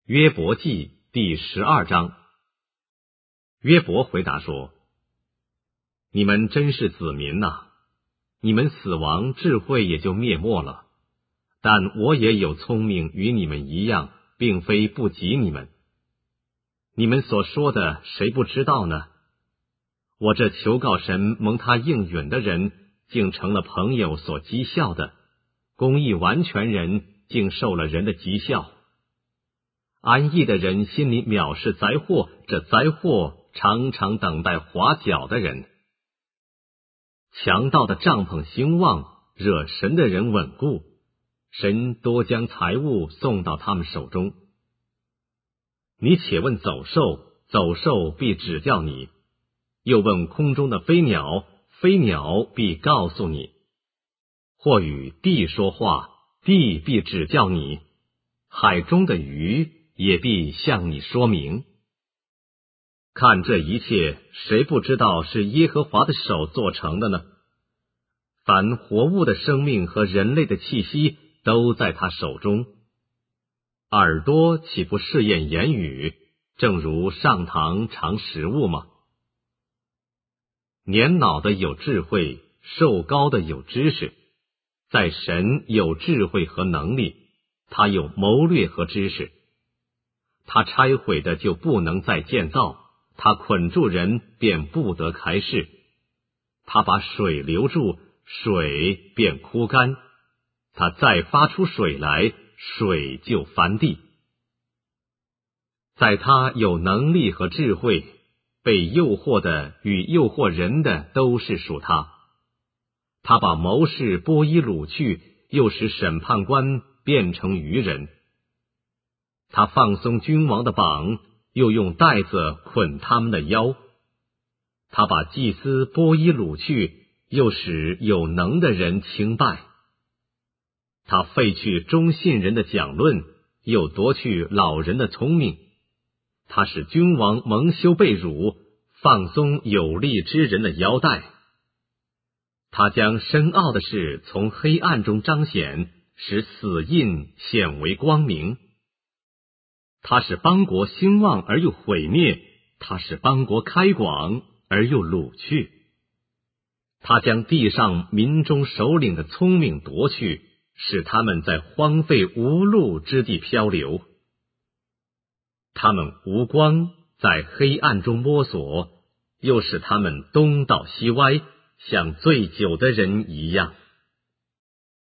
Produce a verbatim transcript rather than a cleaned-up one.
约伯记第十二章。约伯回答说：你们真是子民呐、啊，你们死亡，智慧也就灭没了。但我也有聪明与你们一样，并非不及你们。你们所说的，谁不知道呢？我这求告神蒙他应允的人，竟成了朋友所讥笑的；公义完全人，竟受了人的讥笑。安逸的人心里藐视灾祸，这灾祸常常等待滑脚的人。强盗的帐篷兴旺，惹神的人稳固，神多将财物送到他们手中。你且问走兽，走兽必指教你；又问空中的飞鸟，飞鸟必告诉你；或与地说话，地必指教你；海中的鱼也必向你说明。看这一切，谁不知道是耶和华的手做成的呢？凡活物的生命和人类的气息都在他手中。耳朵岂不试验言语，正如上膛尝食物吗？年老的有智慧，寿高的有知识。在神有智慧和能力，他有谋略和知识。他拆毁的就不能再建造，他捆住人便不得开释。他把水留住，水便枯干；他再发出水来，水就翻地。在他有能力和智慧，被诱惑的与诱惑人的都是属他。他把谋士剥衣掳去，又使审判官变成愚人。他放松君王的绑，又用带子捆他们的腰。他把祭司剥衣掳去，又使有能的人倾败。他废去忠信人的讲论，又夺去老人的聪明。他使君王蒙羞被辱，放松有力之人的腰带。他将深奥的事从黑暗中彰显，使死印显为光明。他使邦国兴旺而又毁灭，他使邦国开广而又掳去。他将地上民中首领的聪明夺去，使他们在荒废无路之地漂流。他们无光，在黑暗中摸索，又使他们东倒西歪，像醉酒的人一样。